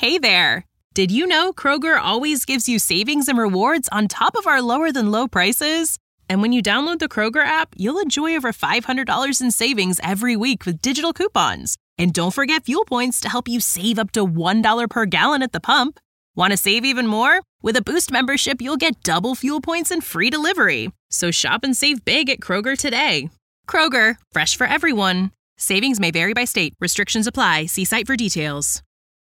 Hey there! Did you know Kroger always gives you savings and rewards on top of our lower-than-low prices? And when you download the Kroger app, you'll enjoy over $500 in savings every week with digital coupons. And don't forget fuel points to help you save up to $1 per gallon at the pump. Want to save even more? With a Boost membership, you'll get double fuel points and free delivery. So shop and save big at Kroger today. Kroger, fresh for everyone. Savings may vary by state. Restrictions apply. See site for details.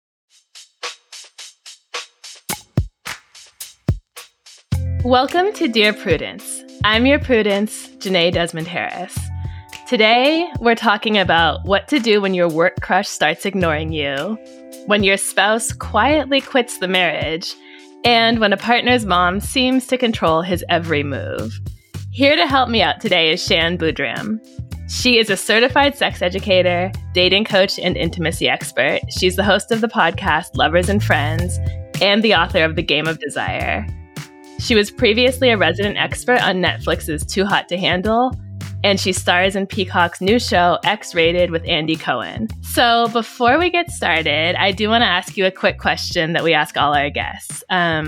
Welcome to Dear Prudence. I'm your Prudence, Janae Desmond Harris. Today, we're talking about what to do when your work crush starts ignoring you, when your spouse quietly quits the marriage, and when a partner's mom seems to control his every move. Here to help me out today is Shan Boodram. She is a certified sex educator, dating coach, and intimacy expert. She's the host of the podcast Lovers and Friends and the author of The Game of Desire. She was previously a resident expert on Netflix's Too Hot to Handle, and she stars in Peacock's new show, X-Rated, with Andy Cohen. So before we get started, I do want to ask you a quick question that we ask all our guests.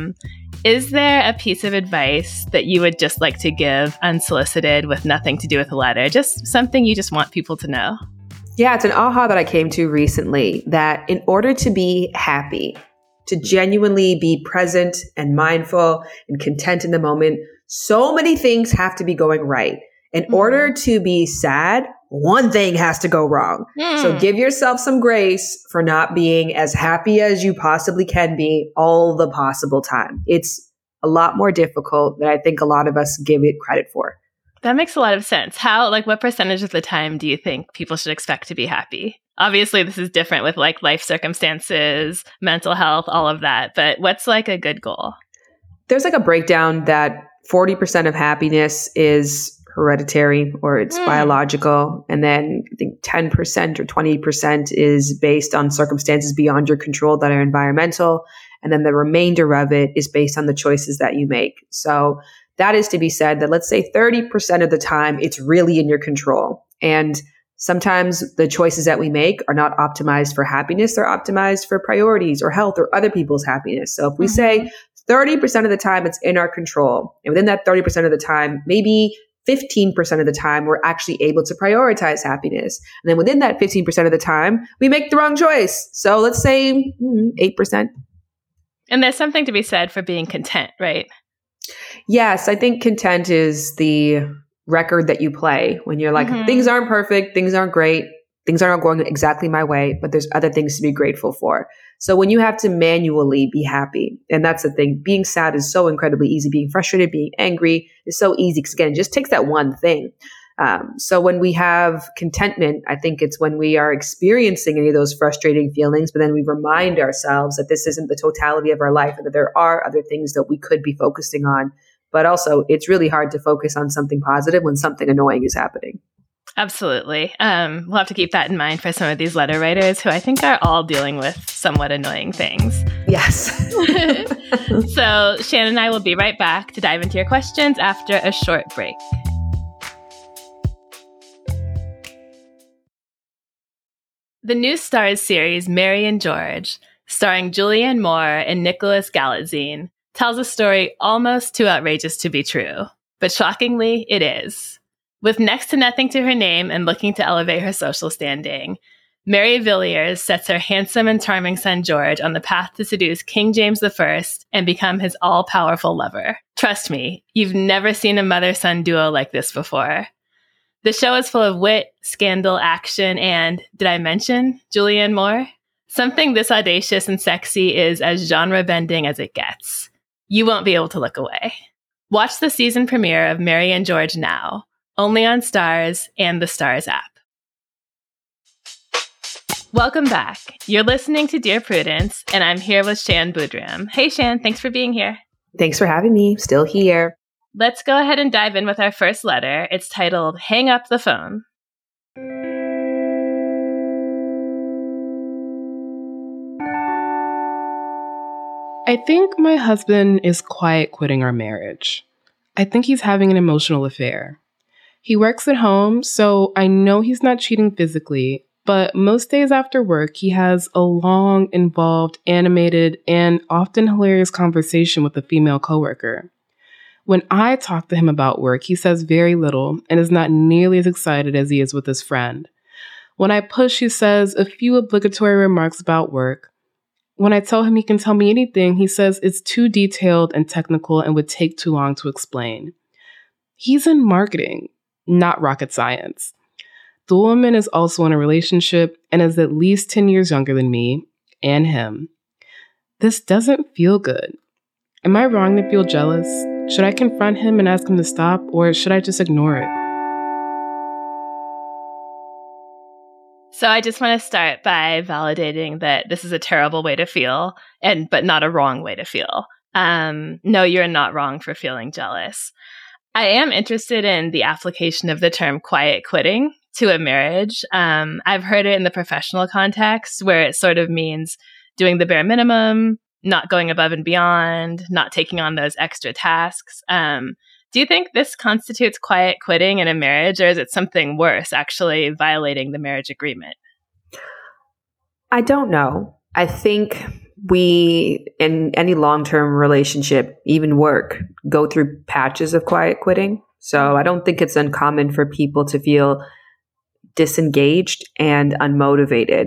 Is there a piece of advice that you would just like to give unsolicited with nothing to do with the letter? Just something you just want people to know? Yeah, it's an aha that I came to recently, that in order to be happy, to genuinely be present and mindful and content in the moment, so many things have to be going right. In order to be sad, one thing has to go wrong. So give yourself some grace for not being as happy as you possibly can be all the possible time. It's a lot more difficult than I think a lot of us give it credit for. That makes a lot of sense. What percentage of the time do you think people should expect to be happy? Obviously, this is different with life circumstances, mental health, all of that. But what's a good goal? There's a breakdown that 40% of happiness is hereditary or it's biological. And then I think 10% or 20% is based on circumstances beyond your control that are environmental. And then the remainder of it is based on the choices that you make. So that is to be said that let's say 30% of the time it's really in your control. And sometimes the choices that we make are not optimized for happiness. They're optimized for priorities or health or other people's happiness. So if we say 30% of the time it's in our control, and within that 30% of the time, maybe 15% of the time, we're actually able to prioritize happiness. And then within that 15% of the time, we make the wrong choice. So let's say 8%. And there's something to be said for being content, right? Yes, I think content is the record that you play when you're things aren't perfect, things aren't great, things aren't going exactly my way, but there's other things to be grateful for. So when you have to manually be happy, and that's the thing, being sad is so incredibly easy. Being frustrated, being angry is so easy because again, it just takes that one thing. So when we have contentment, I think it's when we are experiencing any of those frustrating feelings, but then we remind ourselves that this isn't the totality of our life and that there are other things that we could be focusing on. But also, it's really hard to focus on something positive when something annoying is happening. Absolutely. We'll have to keep that in mind for some of these letter writers who I think are all dealing with somewhat annoying things. Yes. So Shannon and I will be right back to dive into your questions after a short break. The new Starz series Mary and George, starring Julianne Moore and Nicholas Galitzine, tells a story almost too outrageous to be true. But shockingly, it is. With next to nothing to her name and looking to elevate her social standing, Mary Villiers sets her handsome and charming son George on the path to seduce King James I and become his all-powerful lover. Trust me, you've never seen a mother-son duo like this before. The show is full of wit, scandal, action, and, did I mention, Julianne Moore? Something this audacious and sexy is as genre-bending as it gets. You won't be able to look away. Watch the season premiere of Mary and George now, only on Starz and the Starz app. Welcome back. You're listening to Dear Prudence, and I'm here with Shan Boodram. Hey, Shan, thanks for being here. Thanks for having me. Still here. Let's go ahead and dive in with our first letter. It's titled, Hang Up the Phone. I think my husband is quiet quitting our marriage. I think he's having an emotional affair. He works at home, so I know he's not cheating physically, But most days after work, he has a long, involved, animated, and often hilarious conversation with a female coworker. When I talk to him about work, he says very little and is not nearly as excited as he is with his friend. When I push, he says a few obligatory remarks about work. When I tell him he can tell me anything, he says it's too detailed and technical and would take too long to explain. He's in marketing, not rocket science. The woman is also in a relationship and is at least 10 years younger than me and him. This doesn't feel good. Am I wrong to feel jealous? Should I confront him and ask him to stop, or should I just ignore it? So I just want to start by validating that this is a terrible way to feel, but not a wrong way to feel. No, you're not wrong for feeling jealous. I am interested in the application of the term quiet quitting to a marriage. I've heard it in the professional context where it sort of means doing the bare minimum, not going above and beyond, not taking on those extra tasks. Do you think this constitutes quiet quitting in a marriage, or is it something worse, actually violating the marriage agreement? I don't know. I think we, in any long-term relationship, even work, go through patches of quiet quitting. So I don't think it's uncommon for people to feel disengaged and unmotivated.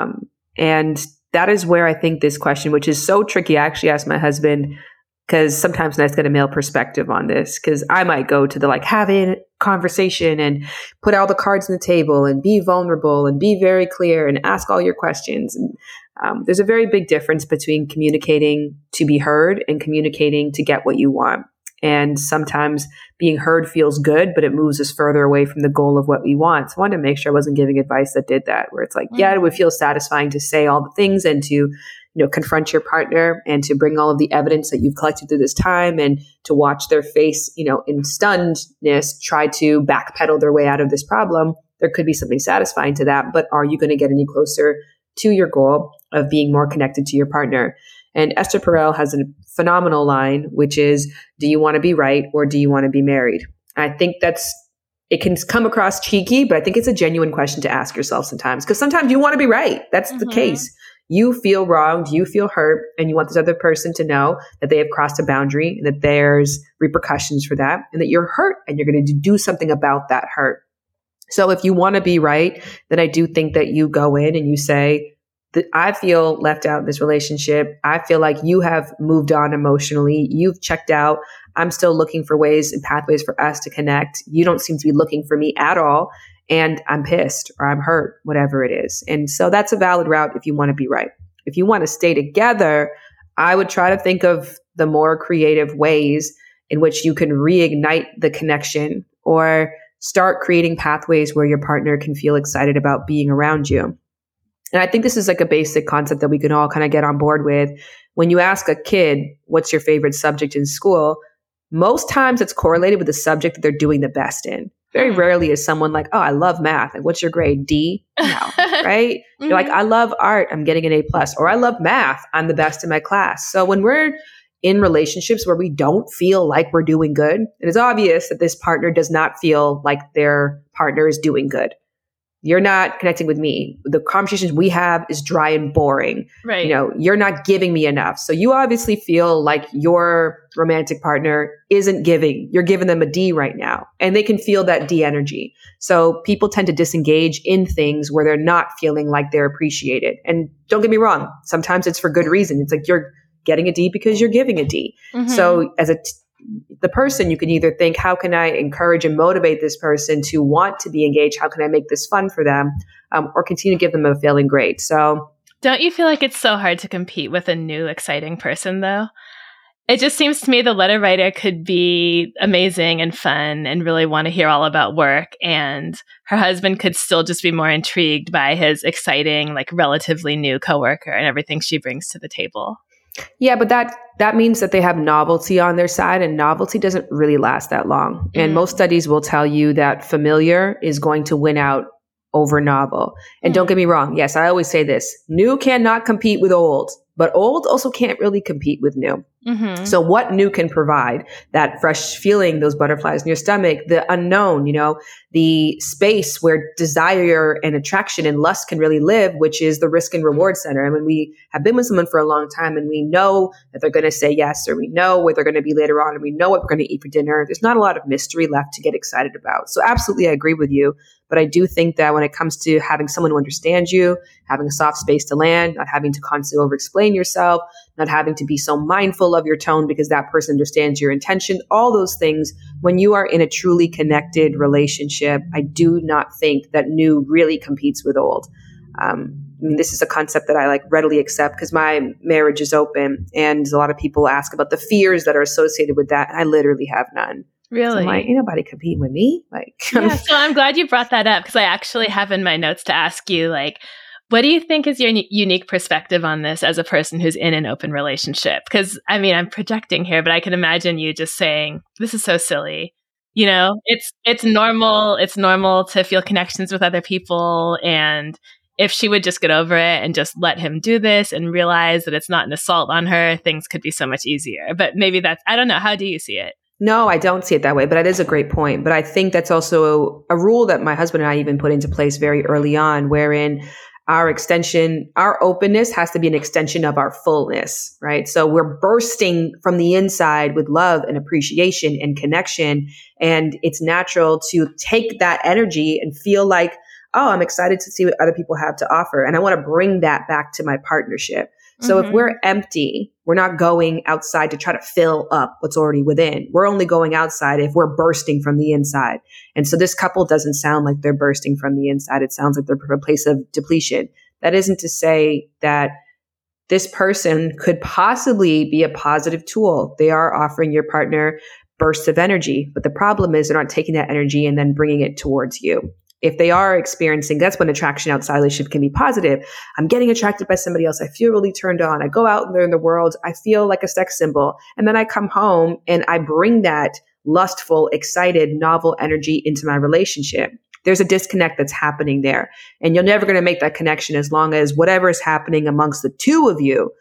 And that is where I think this question, which is so tricky, I actually asked my husband, because sometimes nice to get a male perspective on this, because I might go to the have a conversation and put all the cards on the table and be vulnerable and be very clear and ask all your questions. And there's a very big difference between communicating to be heard and communicating to get what you want. And sometimes being heard feels good, but it moves us further away from the goal of what we want. So I wanted to make sure I wasn't giving advice that did that, where it's yeah, it would feel satisfying to say all the things and to confront your partner and to bring all of the evidence that you've collected through this time and to watch their face, in stunnedness, try to backpedal their way out of this problem. There could be something satisfying to that, but are you going to get any closer to your goal of being more connected to your partner? And Esther Perel has a phenomenal line, which is, do you want to be right or do you want to be married? I think it can come across cheeky, but I think it's a genuine question to ask yourself sometimes, because sometimes you want to be right. That's the case. You feel wronged, you feel hurt, and you want this other person to know that they have crossed a boundary and that there's repercussions for that and that you're hurt and you're going to do something about that hurt. So if you want to be right, then I do think that you go in and you say, that I feel left out in this relationship. I feel like you have moved on emotionally. You've checked out. I'm still looking for ways and pathways for us to connect. You don't seem to be looking for me at all. And I'm pissed or I'm hurt, whatever it is. And so that's a valid route if you want to be right. If you want to stay together, I would try to think of the more creative ways in which you can reignite the connection or start creating pathways where your partner can feel excited about being around you. And I think this is a basic concept that we can all kind of get on board with. When you ask a kid, what's your favorite subject in school? Most times it's correlated with the subject that they're doing the best in. Very rarely is someone like, oh, I love math. Like, what's your grade? D? No, right? You're like, I love art. I'm getting an A+. Or I love math. I'm the best in my class. So when we're in relationships where we don't feel like we're doing good, it is obvious that this partner does not feel like their partner is doing good. You're not connecting with me. The conversations we have is dry and boring. Right. You're not giving me enough. So you obviously feel like your romantic partner isn't giving. You're giving them a D right now. And they can feel that D energy. So people tend to disengage in things where they're not feeling like they're appreciated. And don't get me wrong. Sometimes it's for good reason. It's like you're getting a D because you're giving a D. So as the person, you can either think, how can I encourage and motivate this person to want to be engaged? How can I make this fun for them? Or continue to give them a failing grade. So don't you feel like it's so hard to compete with a new, exciting person, though? It just seems to me the letter writer could be amazing and fun and really want to hear all about work. And her husband could still just be more intrigued by his exciting, relatively new coworker and everything she brings to the table. Yeah, but that means that they have novelty on their side, and novelty doesn't really last that long. And most studies will tell you that familiar is going to win out over novel. And don't get me wrong. Yes, I always say this. New cannot compete with old, but old also can't really compete with new. Mm-hmm. So what new can provide that fresh feeling, those butterflies in your stomach, the unknown, the space where desire and attraction and lust can really live, which is the risk and reward center. And when we have been with someone for a long time and we know that they're going to say yes, or we know where they're going to be later on, and we know what we're going to eat for dinner, there's not a lot of mystery left to get excited about. So absolutely, I agree with you. But I do think that when it comes to having someone who understands you, having a soft space to land, not having to constantly over-explain yourself, not having to be so mindful of your tone because that person understands your intention, all those things, when you are in a truly connected relationship, I do not think that new really competes with old. This is a concept that I readily accept because my marriage is open, and a lot of people ask about the fears that are associated with that. And I literally have none. Really? So I'm like, ain't nobody competing with me. Yeah, so I'm glad you brought that up because I actually have in my notes to ask you, what do you think is your unique perspective on this as a person who's in an open relationship? Because, I'm projecting here, but I can imagine you just saying, this is so silly. It's normal. It's normal to feel connections with other people. And if she would just get over it and just let him do this and realize that it's not an assault on her, things could be so much easier. But maybe I don't know. How do you see it? No, I don't see it that way, but it is a great point. But I think that's also a rule that my husband and I even put into place very early on, wherein our openness has to be an extension of our fullness, right? So we're bursting from the inside with love and appreciation and connection. And it's natural to take that energy and feel like, oh, I'm excited to see what other people have to offer. And I want to bring that back to my partnership. So if we're empty, we're not going outside to try to fill up what's already within. We're only going outside if we're bursting from the inside. And so this couple doesn't sound like they're bursting from the inside. It sounds like they're from a place of depletion. That isn't to say that this person could possibly be a positive tool. They are offering your partner bursts of energy. But the problem is they're not taking that energy and then bringing it towards you. If they are experiencing, that's when attraction outside relationship can be positive. I'm getting attracted by somebody else. I feel really turned on. I go out there in the world. I feel like a sex symbol. And then I come home and I bring that lustful, excited, novel energy into my relationship. There's a disconnect that's happening there. And you're never going to make that connection as long as whatever is happening amongst the two of you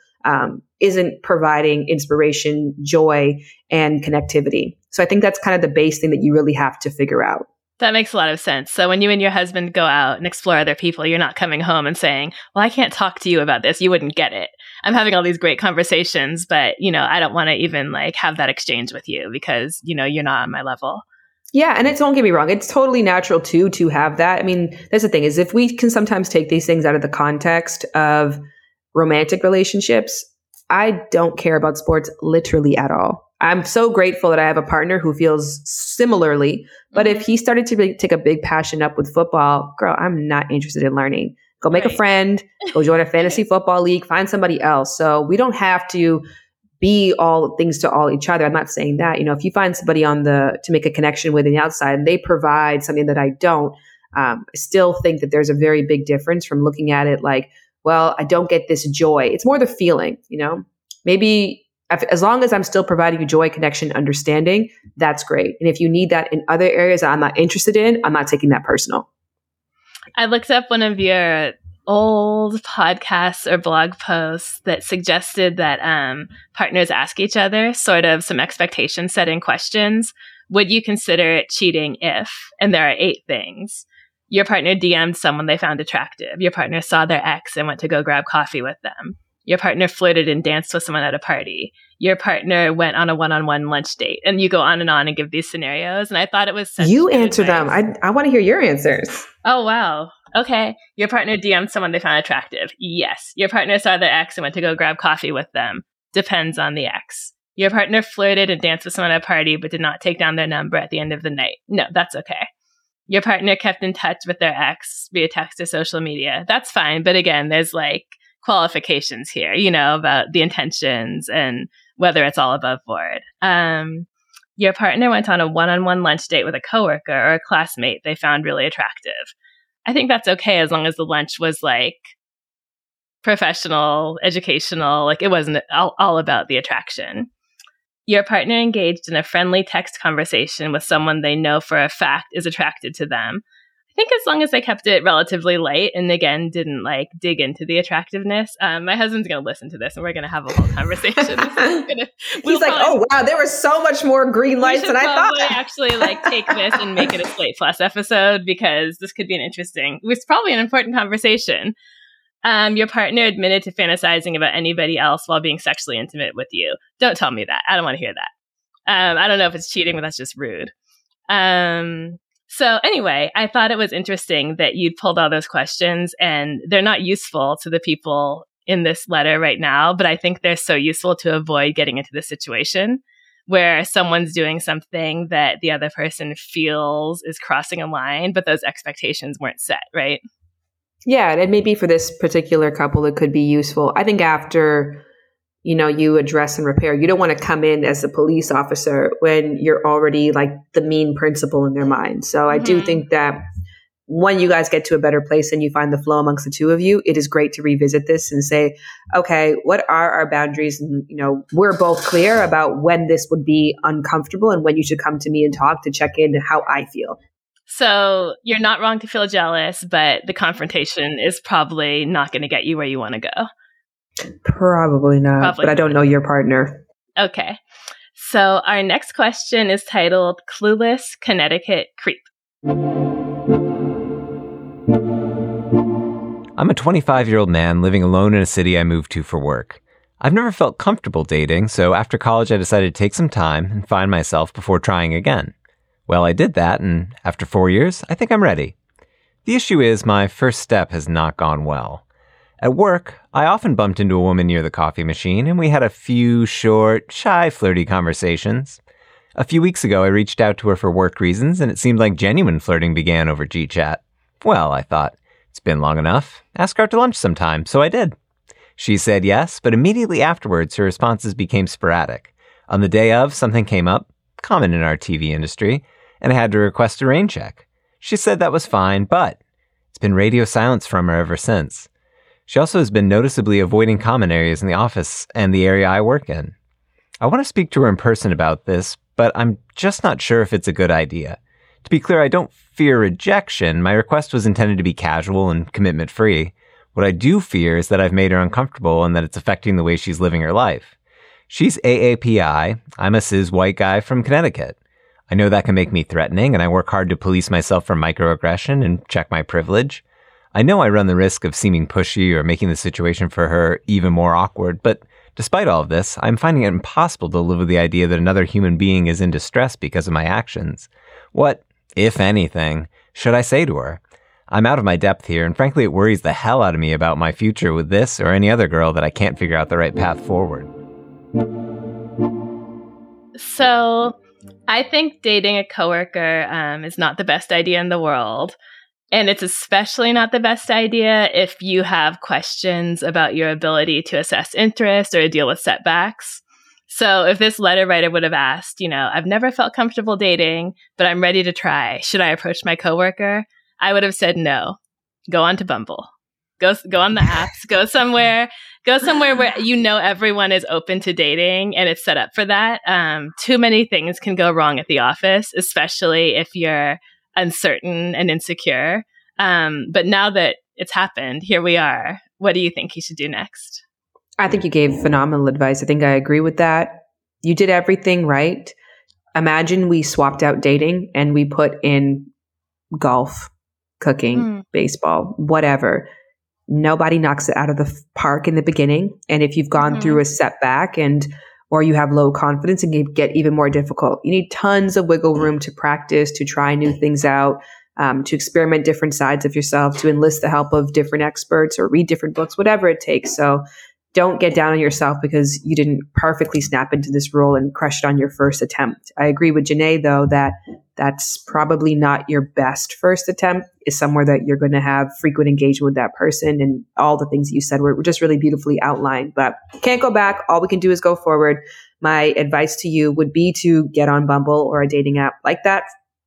isn't providing inspiration, joy, and connectivity. So I think that's kind of the base thing that you really have to figure out. That makes a lot of sense. So when you and your husband go out and explore other people, you're not coming home and saying, well, I can't talk to you about this. You wouldn't get it. I'm having all these great conversations, but, I don't want to even have that exchange with you because, you're not on my level. Yeah. And don't get me wrong. It's totally natural to have that. That's the thing is if we can sometimes take these things out of the context of romantic relationships, I don't care about sports literally at all. I'm so grateful that I have a partner who feels similarly. But if he started to take a big passion up with football, girl, I'm not interested in learning. Go make a friend, go join a fantasy football league, find somebody else. So we don't have to be all things to all each other. I'm not saying that, if you find somebody to make a connection with on the outside and they provide something that I don't, I still think that there's a very big difference from looking at it like, well, I don't get this joy. It's more the feeling, maybe as long as I'm still providing you joy, connection, understanding, that's great. And if you need that in other areas that I'm not interested in, I'm not taking that personal. I looked up one of your old podcasts or blog posts that suggested that partners ask each other sort of some expectation setting questions. Would you consider it cheating if, and there are 8 things. Your partner DM'd someone they found attractive. Your partner saw their ex and went to go grab coffee with them. Your partner flirted and danced with someone at a party. Your partner went on a one-on-one lunch date. And you go on and give these scenarios. And I thought it was such You answer them. I want to hear your answers. Oh, wow. Okay. Your partner DM'd someone they found attractive. Yes. Your partner saw their ex and went to go grab coffee with them. Depends on the ex. Your partner flirted and danced with someone at a party but did not take down their number at the end of the night. No, that's okay. Your partner kept in touch with their ex via text or social media. That's fine. But again, there's qualifications here, about the intentions and whether it's all above board. Your partner went on a one-on-one lunch date with a coworker or a classmate they found really attractive. I think that's okay as long as the lunch was professional, educational, it wasn't all about the attraction. Your partner engaged in a friendly text conversation with someone they know for a fact is attracted to them. I think as long as I kept it relatively light and again didn't like dig into the attractiveness. My husband's going to listen to this and we're going to have a whole conversation. He's like, oh wow, there was so much more green lights than I thought. We should actually like take this and make it a Slate Plus episode because this could be it's probably an important conversation. Your partner admitted to fantasizing about anybody else while being sexually intimate with you. Don't tell me that. I don't want to hear that. I don't know if it's cheating, but that's just rude. So anyway, I thought it was interesting that you'd pulled all those questions and they're not useful to the people in this letter right now, but I think they're so useful to avoid getting into the situation where someone's doing something that the other person feels is crossing a line, but those expectations weren't set, right? Yeah, and maybe for this particular couple, it could be useful. I think after you address and repair, you don't want to come in as a police officer when you're already like the mean principal in their mind. So I do think that when you guys get to a better place and you find the flow amongst the two of you, it is great to revisit this and say, okay, what are our boundaries? And, we're both clear about when this would be uncomfortable and when you should come to me and talk to check in how I feel. So you're not wrong to feel jealous, but the confrontation is probably not going to get you where you want to go. Probably not, but I don't know your partner. Okay. So our next question is titled Clueless Connecticut Creep. I'm a 25-year-old man living alone in a city I moved to for work. I've never felt comfortable dating, so after college I decided to take some time and find myself before trying again. Well, I did that, and after 4 years, I think I'm ready. The issue is my first step has not gone well. At work, I often bumped into a woman near the coffee machine, and we had a few short, shy, flirty conversations. A few weeks ago, I reached out to her for work reasons, and it seemed like genuine flirting began over GChat. Well, I thought, it's been long enough. Ask her out to lunch sometime, so I did. She said yes, but immediately afterwards, her responses became sporadic. On the day of, something came up, common in our TV industry, and I had to request a rain check. She said that was fine, but it's been radio silence from her ever since. She also has been noticeably avoiding common areas in the office and the area I work in. I want to speak to her in person about this, but I'm just not sure if it's a good idea. To be clear, I don't fear rejection. My request was intended to be casual and commitment-free. What I do fear is that I've made her uncomfortable and that it's affecting the way she's living her life. She's AAPI. I'm a cis white guy from Connecticut. I know that can make me threatening, and I work hard to police myself from microaggression and check my privilege. I know I run the risk of seeming pushy or making the situation for her even more awkward, but despite all of this, I'm finding it impossible to live with the idea that another human being is in distress because of my actions. What, if anything, should I say to her? I'm out of my depth here, and frankly, it worries the hell out of me about my future with this or any other girl that I can't figure out the right path forward. So, I think dating a coworker is not the best idea in the world. And it's especially not the best idea if you have questions about your ability to assess interest or deal with setbacks. So if this letter writer would have asked, I've never felt comfortable dating, but I'm ready to try. Should I approach my coworker? I would have said no. Go on to Bumble. Go on the apps. Go somewhere where everyone is open to dating and it's set up for that. Too many things can go wrong at the office, especially if you're uncertain and insecure. But now that it's happened, here we are. What do you think he should do next? I think you gave phenomenal advice. I think I agree with that. You did everything right. Imagine we swapped out dating and we put in golf, cooking, baseball, whatever. Nobody knocks it out of the park in the beginning. And if you've gone through a setback or you have low confidence, and can get even more difficult. You need tons of wiggle room to practice, to try new things out, to experiment different sides of yourself, to enlist the help of different experts or read different books, whatever it takes. So don't get down on yourself because you didn't perfectly snap into this role and crush it on your first attempt. I agree with Janae, though, that that's probably not your best first attempt. Is somewhere that you're going to have frequent engagement with that person, and all the things that you said were just really beautifully outlined. But can't go back. All we can do is go forward. My advice to you would be to get on Bumble or a dating app like that.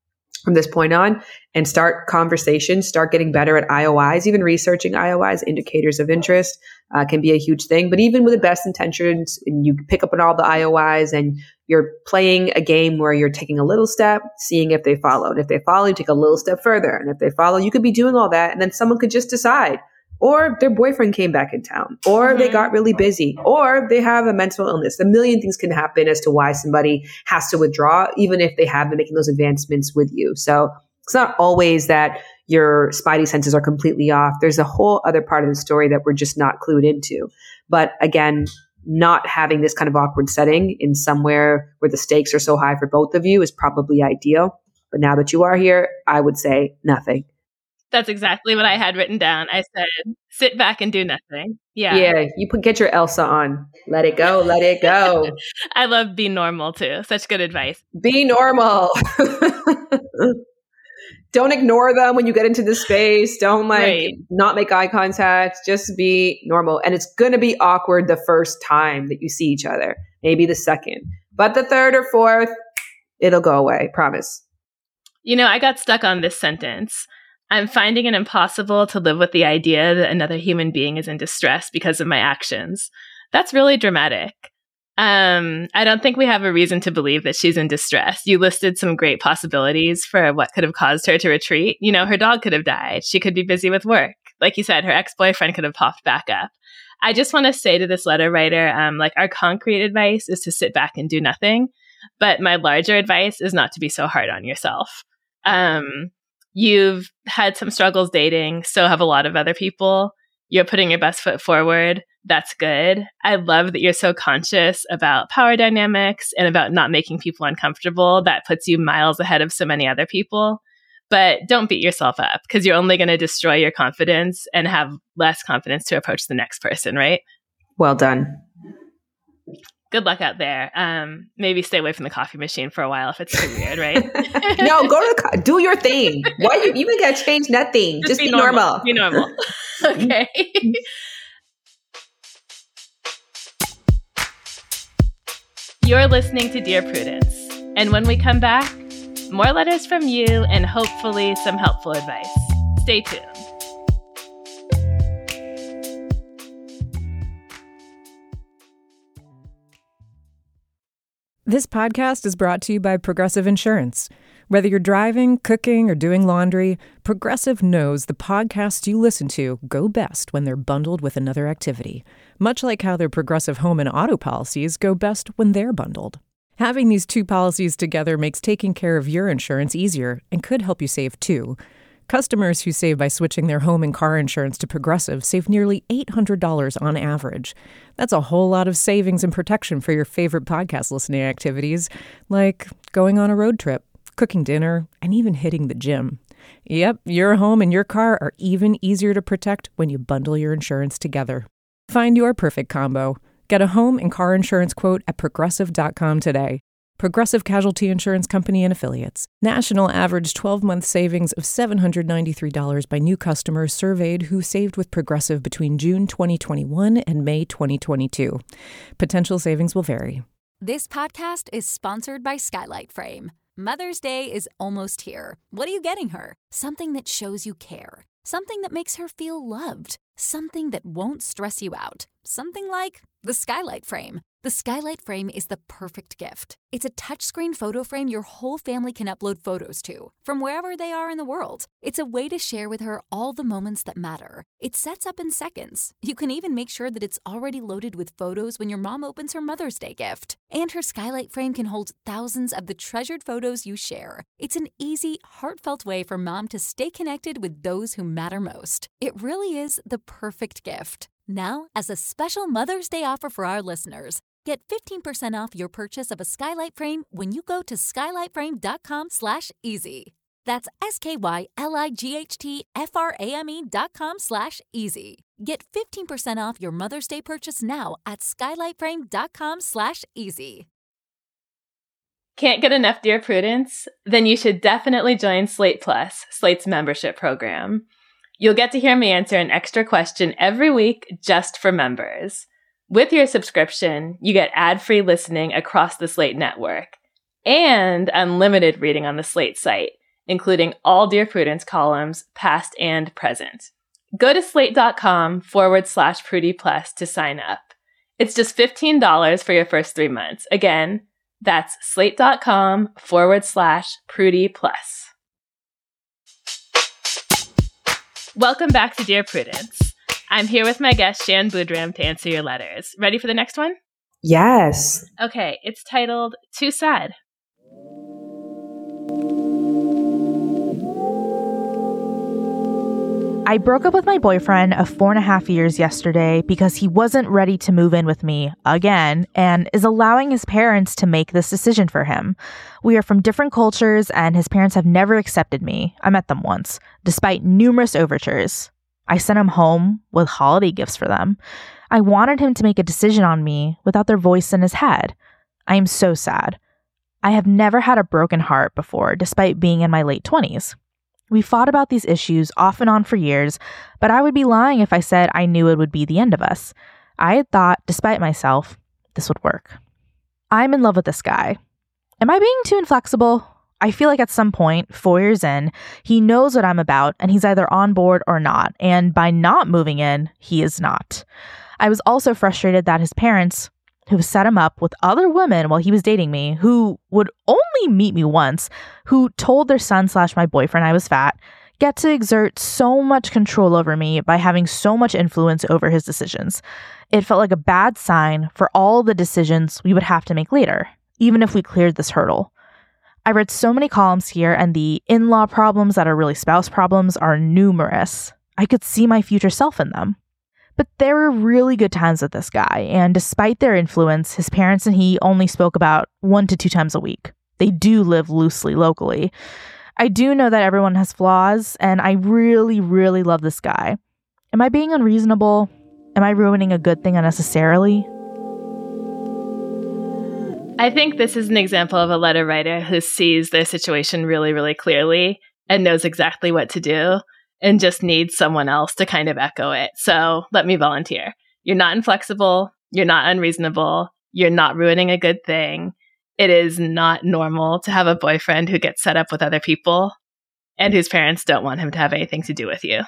from this point on and start conversations, start getting better at IOIs, even researching IOIs, indicators of interest can be a huge thing. But even with the best intentions, and you pick up on all the IOIs and you're playing a game where you're taking a little step, seeing if they follow. And if they follow, you take a little step further. And if they follow, you could be doing all that. And then someone could just decide, or their boyfriend came back in town, or they got really busy, or they have a mental illness. A million things can happen as to why somebody has to withdraw, even if they have been making those advancements with you. So it's not always that your spidey senses are completely off. There's a whole other part of the story that we're just not clued into. But again, not having this kind of awkward setting in somewhere where the stakes are so high for both of you is probably ideal. But now that you are here, I would say nothing. That's exactly what I had written down. I said, sit back and do nothing. Yeah. Yeah. Get your Elsa on. Let it go. Let it go. I love be normal too. Such good advice. Be normal. Don't ignore them when you get into the space. Don't not make eye contact. Just be normal. And it's going to be awkward the first time that you see each other, maybe the second, but the third or fourth, it'll go away. Promise. I got stuck on this sentence. I'm finding it impossible to live with the idea that another human being is in distress because of my actions. That's really dramatic. I don't think we have a reason to believe that she's in distress. You listed some great possibilities for what could have caused her to retreat. Her dog could have died. She could be busy with work. Like you said, her ex-boyfriend could have popped back up. I just want to say to this letter writer, our concrete advice is to sit back and do nothing. But my larger advice is not to be so hard on yourself. You've had some struggles dating, so have a lot of other people. You're putting your best foot forward. That's good. I love that you're so conscious about power dynamics and about not making people uncomfortable. That puts you miles ahead of so many other people. But don't beat yourself up, because you're only going to destroy your confidence and have less confidence to approach the next person, right? Well done. Good luck out there. Maybe stay away from the coffee machine for a while if it's too weird, right? No, go to do your thing. Why you even got to change nothing? Just be normal. Be normal. Okay. You're listening to Dear Prudence. And when we come back, more letters from you and hopefully some helpful advice. Stay tuned. This podcast is brought to you by Progressive Insurance. Whether you're driving, cooking, or doing laundry, Progressive knows the podcasts you listen to go best when they're bundled with another activity, much like how their Progressive home and auto policies go best when they're bundled. Having these two policies together makes taking care of your insurance easier and could help you save too. Customers who save by switching their home and car insurance to Progressive save nearly $800 on average. That's a whole lot of savings and protection for your favorite podcast listening activities, like going on a road trip, cooking dinner, and even hitting the gym. Yep, your home and your car are even easier to protect when you bundle your insurance together. Find your perfect combo. Get a home and car insurance quote at Progressive.com today. Progressive Casualty Insurance Company and Affiliates. National average 12-month savings of $793 by new customers surveyed who saved with Progressive between June 2021 and May 2022. Potential savings will vary. This podcast is sponsored by Skylight Frame. Mother's Day is almost here. What are you getting her? Something that shows you care. Something that makes her feel loved. Something that won't stress you out. Something like the Skylight Frame. The Skylight Frame is the perfect gift. It's a touchscreen photo frame your whole family can upload photos to, from wherever they are in the world. It's a way to share with her all the moments that matter. It sets up in seconds. You can even make sure that it's already loaded with photos when your mom opens her Mother's Day gift. And her Skylight Frame can hold thousands of the treasured photos you share. It's an easy, heartfelt way for mom to stay connected with those who matter most. It really is the perfect gift. Now, as a special Mother's Day offer for our listeners, get 15% off your purchase of a Skylight Frame when you go to skylightframe.com/easy. That's SKYLIGHTFRAME.com/easy. Get 15% off your Mother's Day purchase now at skylightframe.com/easy. Can't get enough Dear Prudence? Then you should definitely join Slate Plus, Slate's membership program. You'll get to hear me answer an extra question every week just for members. With your subscription, you get ad-free listening across the Slate network and unlimited reading on the Slate site. including all Dear Prudence columns, past and present. Go to slate.com/Prudie Plus to sign up. It's just $15 for your first 3 months. Again, that's slate.com/Prudie Plus. Welcome back to Dear Prudence. I'm here with my guest, Shan Boodram, to answer your letters. Ready for the next one? Yes. Okay, it's titled Too Sad. I broke up with my boyfriend of 4.5 years yesterday because he wasn't ready to move in with me again and is allowing his parents to make this decision for him. We are from different cultures and his parents have never accepted me. I met them once, despite numerous overtures. I sent him home with holiday gifts for them. I wanted him to make a decision on me without their voice in his head. I am so sad. I have never had a broken heart before, despite being in my late 20s. We fought about these issues off and on for years, but I would be lying if I said I knew it would be the end of us. I had thought, despite myself, this would work. I'm in love with this guy. Am I being too inflexible? I feel like at some point, 4 years in, he knows what I'm about and he's either on board or not, and by not moving in, he is not. I was also frustrated that his parents, who set him up with other women while he was dating me, who would only meet me once, who told their son/my boyfriend I was fat, get to exert so much control over me by having so much influence over his decisions. It felt like a bad sign for all the decisions we would have to make later, even if we cleared this hurdle. I read so many columns here, and the in-law problems that are really spouse problems are numerous. I could see my future self in them. But there were really good times with this guy, and despite their influence, his parents and he only spoke about 1 to 2 times a week. They do live loosely locally. I do know that everyone has flaws, and I really, really love this guy. Am I being unreasonable? Am I ruining a good thing unnecessarily? I think this is an example of a letter writer who sees their situation really, really clearly and knows exactly what to do, and just needs someone else to kind of echo it. So let me volunteer. You're not inflexible. You're not unreasonable. You're not ruining a good thing. It is not normal to have a boyfriend who gets set up with other people and whose parents don't want him to have anything to do with you.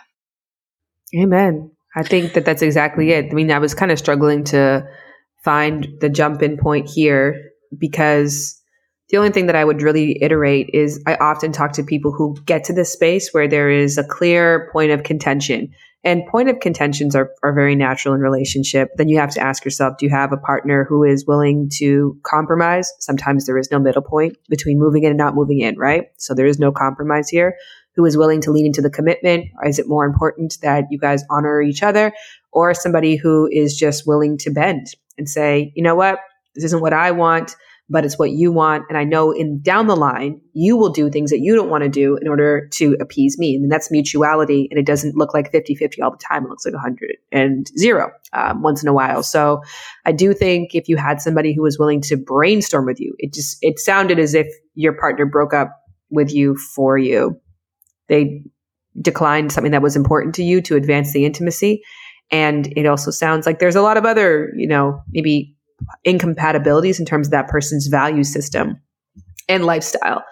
Amen. I think that that's exactly it. I mean, I was kind of struggling to find the jump-in point here because the only thing that I would really iterate is I often talk to people who get to this space where there is a clear point of contention. And point of contentions are very natural in relationship. Then you have to ask yourself, do you have a partner who is willing to compromise? Sometimes there is no middle point between moving in and not moving in, right? So there is no compromise here. Who is willing to lean into the commitment? Or is it more important that you guys honor each other? Or somebody who is just willing to bend and say, you know what? This isn't what I want, but it's what you want. And I know down the line, you will do things that you don't want to do in order to appease me. And that's mutuality. And it doesn't look like 50-50 all the time. It looks like 100 and 0 once in a while. So I do think if you had somebody who was willing to brainstorm with you, it sounded as if your partner broke up with you for you. They declined something that was important to you to advance the intimacy. And it also sounds like there's a lot of other, maybe incompatibilities in terms of that person's value system and lifestyle.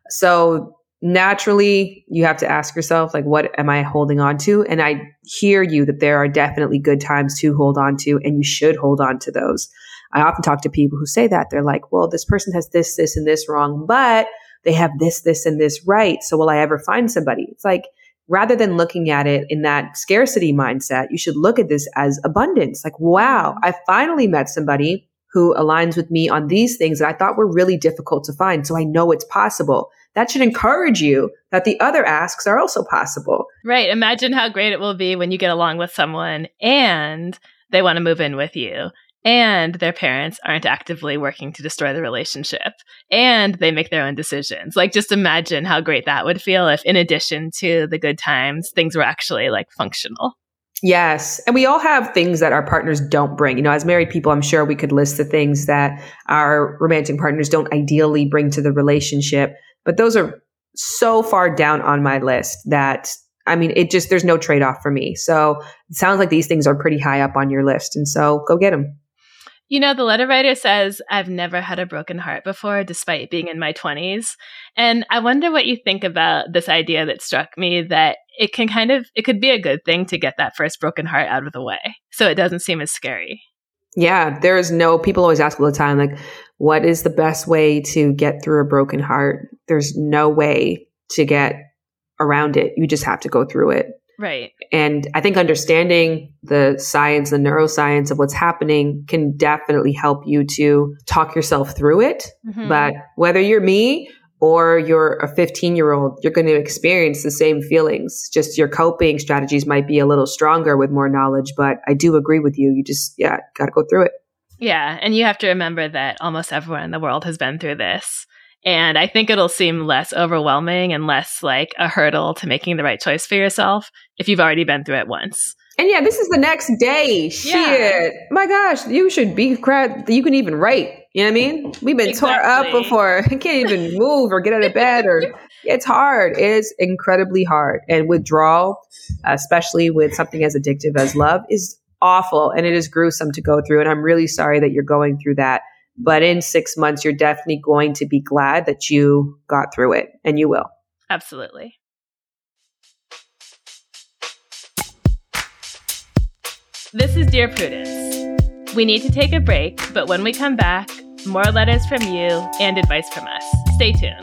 So naturally, you have to ask yourself, like, what am I holding on to? And I hear you that there are definitely good times to hold on to, and you should hold on to those. I often talk to people who say that. They're like, well, this person has this, and this wrong, but they have this, and this right. So will I ever find somebody? It's like, rather than looking at it in that scarcity mindset, you should look at this as abundance. Like, wow, I finally met somebody who aligns with me on these things that I thought were really difficult to find. So I know it's possible. That should encourage you that the other asks are also possible. Right. Imagine how great it will be when you get along with someone and they want to move in with you, and their parents aren't actively working to destroy the relationship, and they make their own decisions. Like, just imagine how great that would feel if, in addition to the good times, things were actually like functional. Yes. And we all have things that our partners don't bring. As married people, I'm sure we could list the things that our romantic partners don't ideally bring to the relationship. But those are so far down on my list that, there's no trade-off for me. So it sounds like these things are pretty high up on your list. And so go get them. You know, the letter writer says, I've never had a broken heart before, despite being in my 20s. And I wonder what you think about this idea that struck me that it could be a good thing to get that first broken heart out of the way, so it doesn't seem as scary. Yeah, people always ask all the time, like, what is the best way to get through a broken heart? There's no way to get around it. You just have to go through it. Right. And I think understanding the science, the neuroscience of what's happening can definitely help you to talk yourself through it. Mm-hmm. But whether you're me or you're a 15-year-old, you're going to experience the same feelings. Just your coping strategies might be a little stronger with more knowledge. But I do agree with you. You just, got to go through it. Yeah. And you have to remember that almost everyone in the world has been through this. And I think it'll seem less overwhelming and less like a hurdle to making the right choice for yourself if you've already been through it once. And yeah, this is the next day. Shit. My gosh, you should be proud that you can even write. You know what I mean? We've been tore up before. I can't even move or get out of bed. It's hard. It is incredibly hard. And withdrawal, especially with something as addictive as love, is awful. And it is gruesome to go through. And I'm really sorry that you're going through that. But in 6 months, you're definitely going to be glad that you got through it, and you will. Absolutely. This is Dear Prudence. We need to take a break, but when we come back, more letters from you and advice from us. Stay tuned.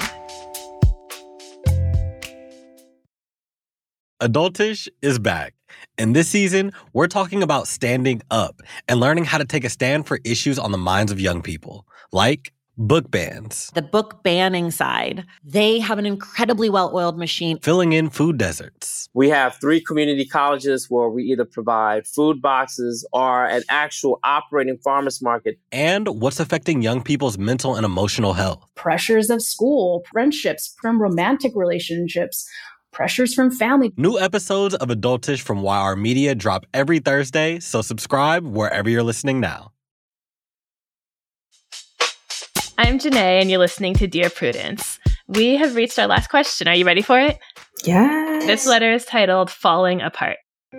Adultish is back. And this season, we're talking about standing up and learning how to take a stand for issues on the minds of young people, like book bans. The book banning side, they have an incredibly well-oiled machine. Filling in food deserts. We have 3 community colleges where we either provide food boxes or an actual operating farmers market. And what's affecting young people's mental and emotional health. Pressures of school, friendships, from romantic relationships, pressures from family. New episodes of Adultish from YR Media drop every Thursday, so subscribe wherever you're listening now. I'm Janae, and you're listening to Dear Prudence. We have reached our last question. Are you ready for it? Yes. This letter is titled Falling Apart.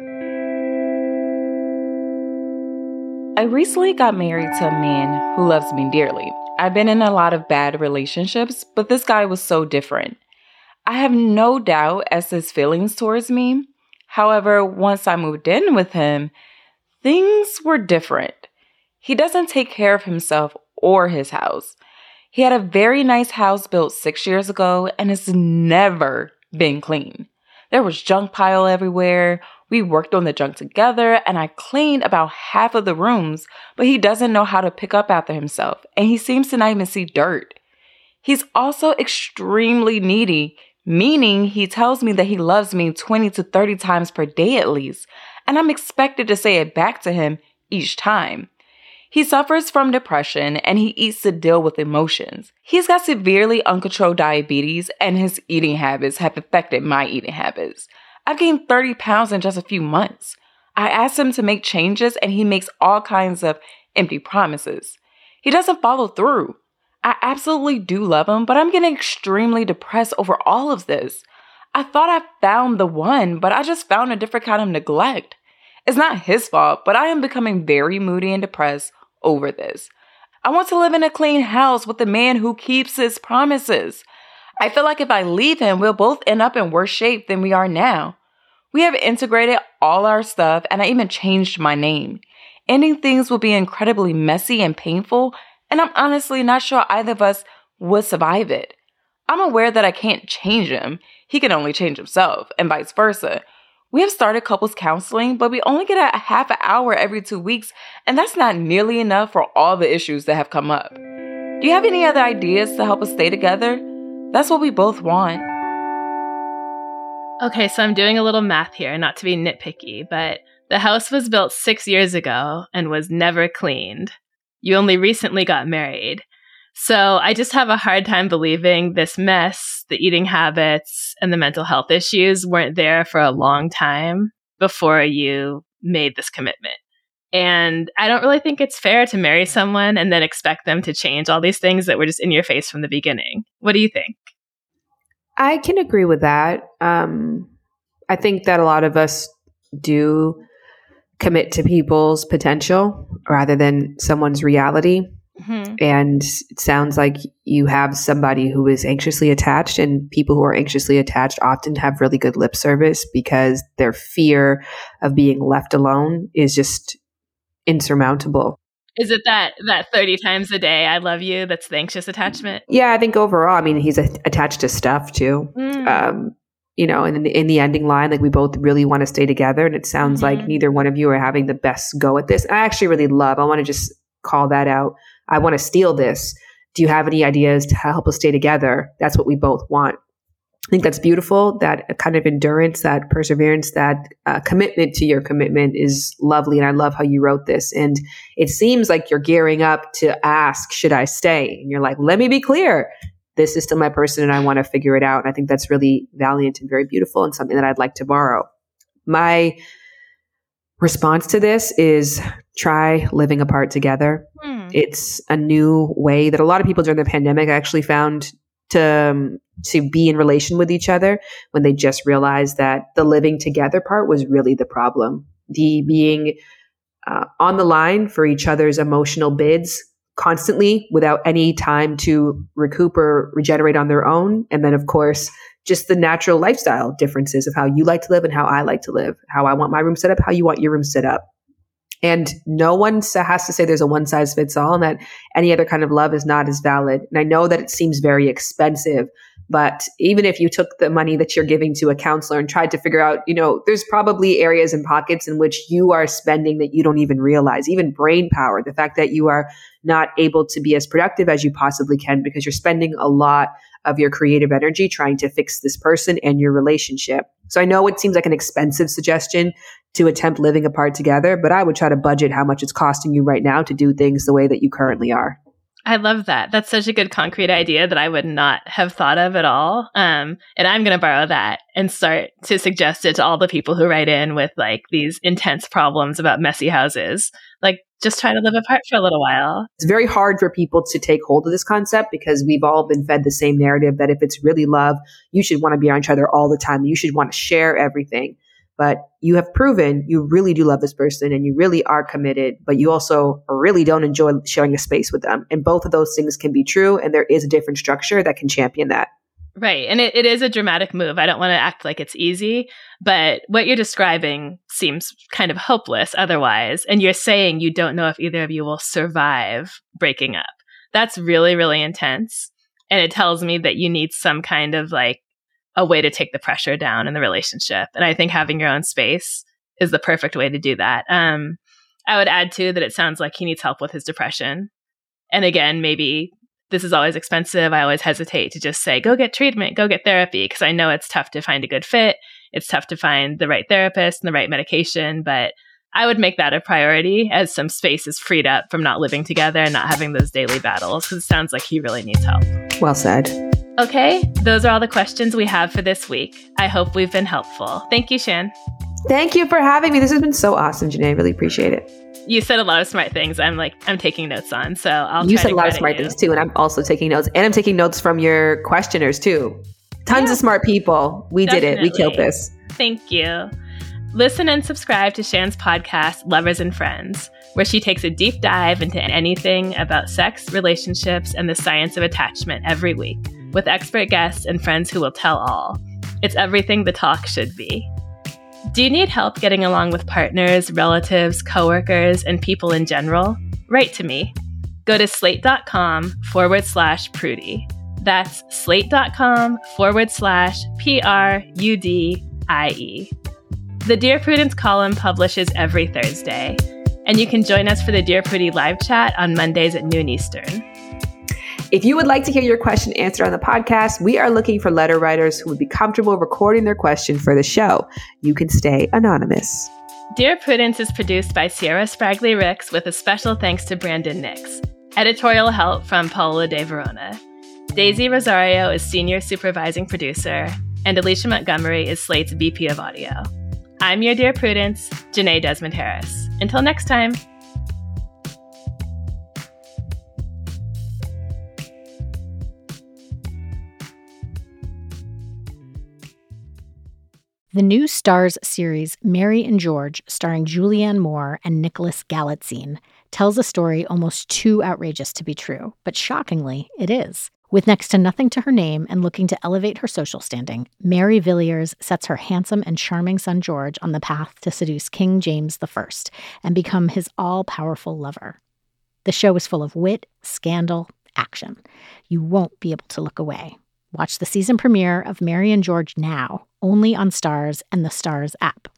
I recently got married to a man who loves me dearly. I've been in a lot of bad relationships, but this guy was so different. I have no doubt as to his feelings towards me. However, once I moved in with him, things were different. He doesn't take care of himself or his house. He had a very nice house built 6 years ago and it's never been clean. There was junk pile everywhere. We worked on the junk together and I cleaned about half of the rooms, but he doesn't know how to pick up after himself and he seems to not even see dirt. He's also extremely needy, meaning he tells me that he loves me 20 to 30 times per day at least, and I'm expected to say it back to him each time. He suffers from depression and he eats to deal with emotions. He's got severely uncontrolled diabetes and his eating habits have affected my eating habits. I've gained 30 pounds in just a few months. I asked him to make changes and he makes all kinds of empty promises. He doesn't follow through. I absolutely do love him, but I'm getting extremely depressed over all of this. I thought I found the one, but I just found a different kind of neglect. It's not his fault, but I am becoming very moody and depressed over this. I want to live in a clean house with a man who keeps his promises. I feel like if I leave him, we'll both end up in worse shape than we are now. We have integrated all our stuff, and I even changed my name. Ending things will be incredibly messy and painful, and I'm honestly not sure either of us would survive it. I'm aware that I can't change him. He can only change himself, and vice versa. We have started couples counseling, but we only get a half an hour every 2 weeks, and that's not nearly enough for all the issues that have come up. Do you have any other ideas to help us stay together? That's what we both want. Okay, so I'm doing a little math here, not to be nitpicky, but the house was built 6 years ago and was never cleaned. You only recently got married. So I just have a hard time believing this mess, the eating habits, and the mental health issues weren't there for a long time before you made this commitment. And I don't really think it's fair to marry someone and then expect them to change all these things that were just in your face from the beginning. What do you think? I can agree with that. I think that a lot of us do commit to people's potential rather than someone's reality. Mm-hmm. And it sounds like you have somebody who is anxiously attached, and people who are anxiously attached often have really good lip service because their fear of being left alone is just insurmountable. Is it that 30 times a day, I love you, that's the anxious attachment? Yeah, I think overall, I mean, he's attached to stuff too. You know, and in the ending line, like we both really want to stay together. And it sounds like neither one of you are having the best go at this. I actually really love, I want to just call that out. I want to steal this. Do you have any ideas to help us stay together? That's what we both want. I think that's beautiful. That kind of endurance, that perseverance, that commitment to your commitment is lovely. And I love how you wrote this. And it seems like you're gearing up to ask, should I stay? And you're like, let me be clear. This is still my person and I want to figure it out. And I think that's really valiant and very beautiful and something that I'd like to borrow. My response to this is try living apart together. It's a new way that a lot of people during the pandemic actually found to be in relation with each other when they just realized that the living together part was really the problem. The being on the line for each other's emotional bids constantly without any time to recoup or regenerate on their own. And then, of course, just the natural lifestyle differences of how you like to live and how I like to live, how I want my room set up, how you want your room set up. And no one has to say there's a one size fits all and that any other kind of love is not as valid. And I know that it seems very expensive, but even if you took the money that you're giving to a counselor and tried to figure out, you know, there's probably areas and pockets in which you are spending that you don't even realize, even brain power, the fact that you are not able to be as productive as you possibly can because you're spending a lot of your creative energy trying to fix this person and your relationship. So I know it seems like an expensive suggestion to attempt living apart together, but I would try to budget how much it's costing you right now to do things the way that you currently are. I love that. That's such a good concrete idea that I would not have thought of at all. And I'm going to borrow that and start to suggest it to all the people who write in with like these intense problems about messy houses. Like, just try to live apart for a little while. It's very hard for people to take hold of this concept because we've all been fed the same narrative that if it's really love, you should want to be on each other all the time. You should want to share everything. But you have proven you really do love this person and you really are committed, but you also really don't enjoy sharing a space with them. And both of those things can be true. And there is a different structure that can champion that. Right. And it is a dramatic move. I don't want to act like it's easy, but what you're describing seems kind of hopeless otherwise. And you're saying you don't know if either of you will survive breaking up. That's really, really intense. And it tells me that you need some kind of like a way to take the pressure down in the relationship. And I think having your own space is the perfect way to do that. I would add too that it sounds like he needs help with his depression. And again, maybe this is always expensive. I always hesitate to just say, go get treatment, go get therapy, because I know it's tough to find a good fit. It's tough to find the right therapist and the right medication, but I would make that a priority as some space is freed up from not living together and not having those daily battles, because it sounds like he really needs help. Well said. Okay, those are all the questions we have for this week. I hope we've been helpful. Thank you, Shan. Thank you for having me. This has been so awesome, Janae. I really appreciate it. You said a lot of smart things. I'm taking notes on, so I'll You try said to a lot of smart things too, and I'm also taking notes. And I'm taking notes from your questioners too. Tons of smart people. We did it. We killed this. Thank you. Listen and subscribe to Shan's podcast, Lovers and Friends, where she takes a deep dive into anything about sex, relationships, and the science of attachment every week, with expert guests and friends who will tell all. It's everything the talk should be. Do you need help getting along with partners, relatives, coworkers, and people in general? Write to me. Go to slate.com/Prudie. That's slate.com/PRUDIE. The Dear Prudence column publishes every Thursday, and you can join us for the Dear Prudie live chat on Mondays at noon Eastern. If you would like to hear your question answered on the podcast, we are looking for letter writers who would be comfortable recording their question for the show. You can stay anonymous. Dear Prudence is produced by Sierra Spragley Ricks with a special thanks to Brandon Nix. Editorial help from Paola De Verona. Daisy Rosario is senior supervising producer, and Alicia Montgomery is Slate's VP of audio. I'm your Dear Prudence, Janae Desmond Harris. Until next time. The new Starz series Mary and George, starring Julianne Moore and Nicholas Galitzine, tells a story almost too outrageous to be true, but shockingly, it is. With next to nothing to her name and looking to elevate her social standing, Mary Villiers sets her handsome and charming son George on the path to seduce King James I and become his all-powerful lover. The show is full of wit, scandal, action. You won't be able to look away. Watch the season premiere of Mary and George now, only on Starz and the Starz app.